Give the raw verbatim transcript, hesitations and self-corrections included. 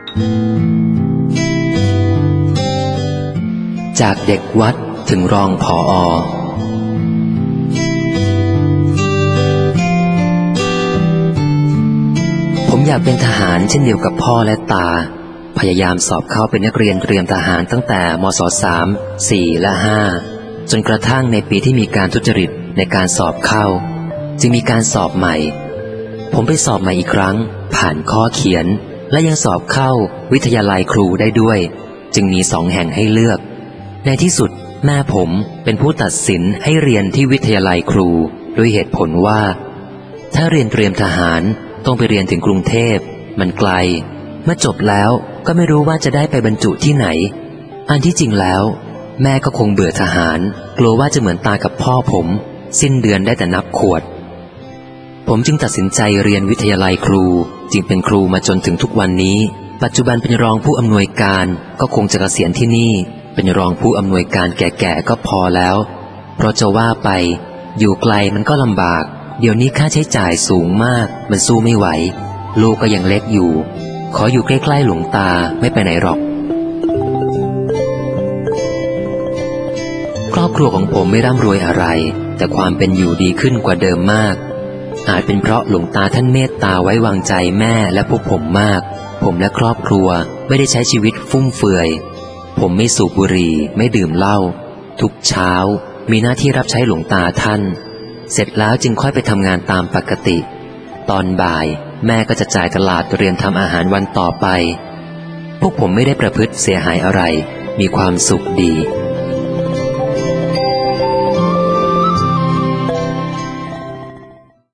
จากเด็กวัดถึงรองผอ.ผมอยากเป็นทหารเช่นเดียวกับพ่อและตาพยายามสอบเข้าเป็นนักเรียนเตรียมทหารตั้งแต่มศสาม สี่ และห้าจนกระทั่งในปีที่มีการทุจริตในการสอบเข้าจึงมีการสอบใหม่ผมไปสอบใหม่อีกครั้งผ่านข้อเขียนและยังสอบเข้าวิทยาลัยครูได้ด้วยจึงมีสองแห่งให้เลือกในที่สุดแม่ผมเป็นผู้ตัดสินให้เรียนที่วิทยาลัยครูด้วยเหตุผลว่าถ้าเรียนเตรียมทหารต้องไปเรียนถึงกรุงเทพมันไกลเมื่อจบแล้วก็ไม่รู้ว่าจะได้ไปบรรจุที่ไหนอันที่จริงแล้วแม่ก็คงเบื่อทหารกลัวว่าจะเหมือนตากับพ่อผมสิ้นเดือนได้แต่นับขวดผมจึงตัดสินใจเรียนวิทยาลัยครูจึงเป็นครูมาจนถึงทุกวันนี้ปัจจุบันเป็นรองผู้อำนวยการก็คงจะเกษียณที่นี่เป็นรองผู้อำนวยการแก่ๆก็พอแล้วเพราะจะว่าไปอยู่ไกลมันก็ลำบากเดี๋ยวนี้ค่าใช้จ่ายสูงมากมันสู้ไม่ไหวลูกก็ยังเล็กอยู่ขออยู่ใกล้ๆหลวงตาไม่ไปไหนหรอกครอบครัวของผมไม่ร่ำรวยอะไรแต่ความเป็นอยู่ดีขึ้นกว่าเดิมมากอาจเป็นเพราะหลวงตาท่านเมตตาไว้วางใจแม่และพวกผมมากผมและครอบครัวไม่ได้ใช้ชีวิตฟุ่มเฟือยผมไม่สูบบุหรี่ไม่ดื่มเหล้าทุกเช้ามีหน้าที่รับใช้หลวงตาท่านเสร็จแล้วจึงค่อยไปทำงานตามปกติตอนบ่ายแม่ก็จะจ่ายตลาดเตรียมทำอาหารวันต่อไปพวกผมไม่ได้ประพฤติเสียหายอะไรมีความสุขดี